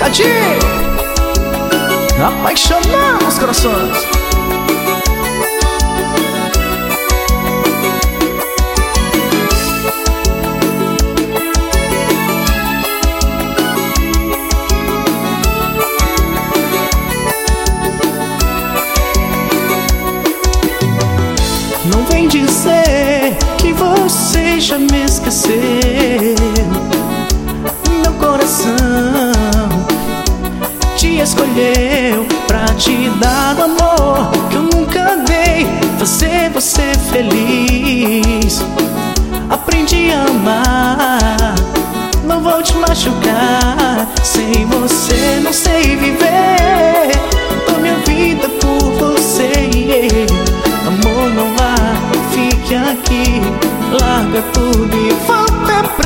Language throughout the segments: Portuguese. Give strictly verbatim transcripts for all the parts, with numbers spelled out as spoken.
Cadê? Apaixonando os corações. Não vem dizer que você já me esqueceu. Meu coração te escolheu pra te dar o amor que eu nunca dei, fazer você feliz. Aprendi a amar, não vou te machucar. Sem você não sei viver, dou minha vida por você, yeah. Amor, não vá, fique aqui, larga tudo e volta pra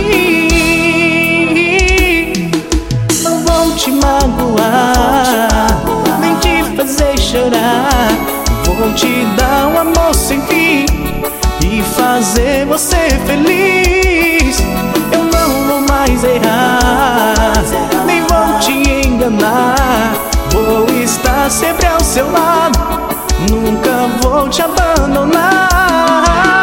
mim. Não vou te magoar, nem te fazer chorar. Vou te dar um amor sem fim e fazer você feliz. Eu não vou mais errar, nem vou te enganar. Vou estar sempre ao seu lado, nunca vou te abandonar.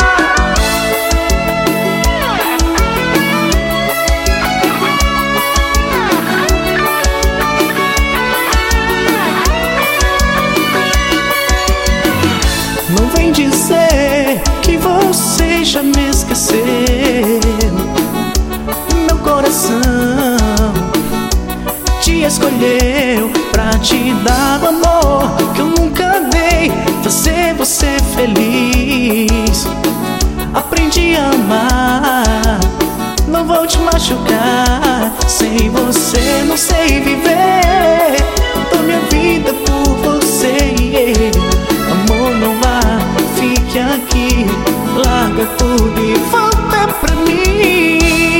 Não vem dizer que você já me esqueceu. Meu coração te escolheu pra te dar o amor que eu nunca dei, fazer você feliz. Aprendi a amar, não vou te machucar. Sem você não sei viver, dou minha vida por você, yeah. Amor, não vá, fique aqui, larga tudo e volta pra mim.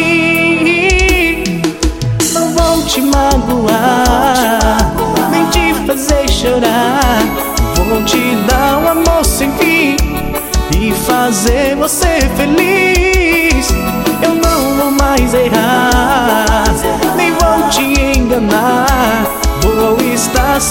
Não vou te magoar, nem te fazer chorar. Vou te dar um amor sem fim e fazer você feliz. Eu não vou mais errar, nem vou te enganar. Vou estar